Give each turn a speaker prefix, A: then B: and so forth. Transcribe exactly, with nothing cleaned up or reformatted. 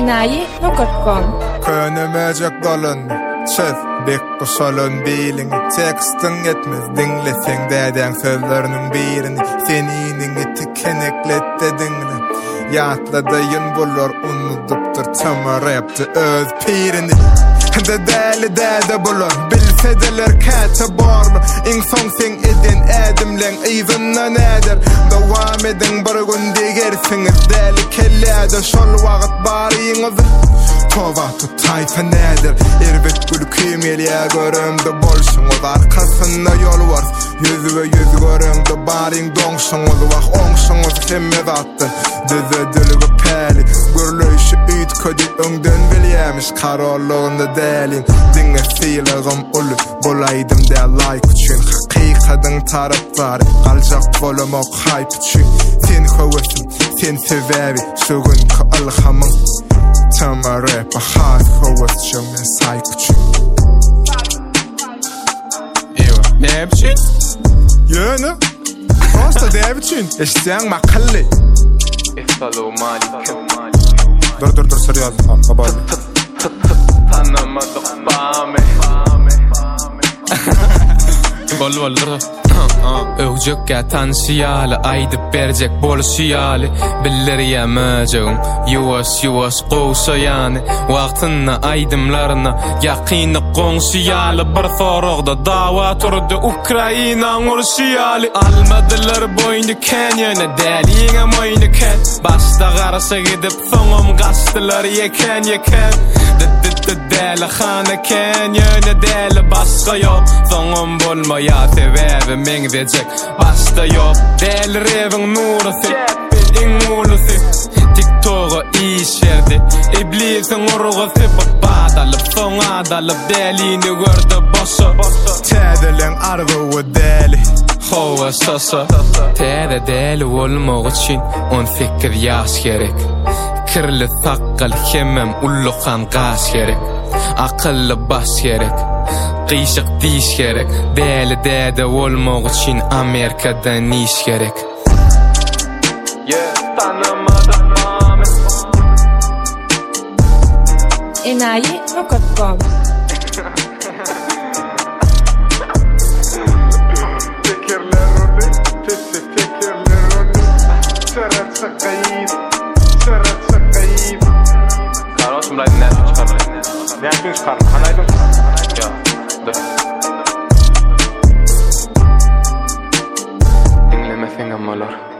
A: enayi nokta com
B: Könümecek dolun çöz bek boşalın biling tekstin etmez dinleseng deden sözlerinin birini seninin tikeneklette dinle yatladayın bulur unutuptur tamar yaptı öz pirini de deli dede bulur bilsedeler kate borlu insan sen edin edimlen izinna nedir devam edin bir gün digersiniz deli kellede şol vaqt bariyiniz tova tutayfa nedir erbet gül kümeliye görümde bolsun o arkasında yol var yüzü ve yüz görümde barin donsun o vaq onsun o kemme attı düze dülüge peli gürlöşü üt ködi öngden bilyemiş kararlığında delin dinge silagım ulu bolaydım de like üçün hakikaten taraftarı kalacak bolumok hype üçün sen kovesin sen sevevi şugün ka alhamın Tama rap a hard forward jump psych üçün Ewa ne biçin? Yöne Prosta ne biçin? İşten makalli İfalo malikim Dur dur dur sarı yazdım kabarlı Tanımadık bağme Bol bol dur Öwjekkä tansiýaly aýdyp berjek bolşýaly bildirýämejegim ýuwas ýuwas gowşaýany wagtyna aýdymlaryna ýakyny goňşýaly bir soragda dawa turdy Ukraina urşýaly almadylar boýny Kenyana däliňe moýny ken başda garasa gidip soňam gaçdylar ýeken ýeken däli xana Kenyana däli başga ýok soňam bolmaýa sebäbi meňdejek başda ýok däli rewing nurusy iň ulusy TikTok'a işerdi iblisin urgusy badalyp soňadalyp dälini gördi boşa tädelen argy we däli howa sasa täde däli bolmak üçin on fikir ýaş gerek kirli taqqal hemmem ulluqan gaş gerek akıllı baş gerek Qiyşıq diş gerek Däli däde bolmak üçin Amerikada niş gerek
A: enayi nokta com
C: Karos mulayd näçe çykardy? Näçe çykardy? Hanaýdym? Ýa, dur. Dinlemeseňem bolar.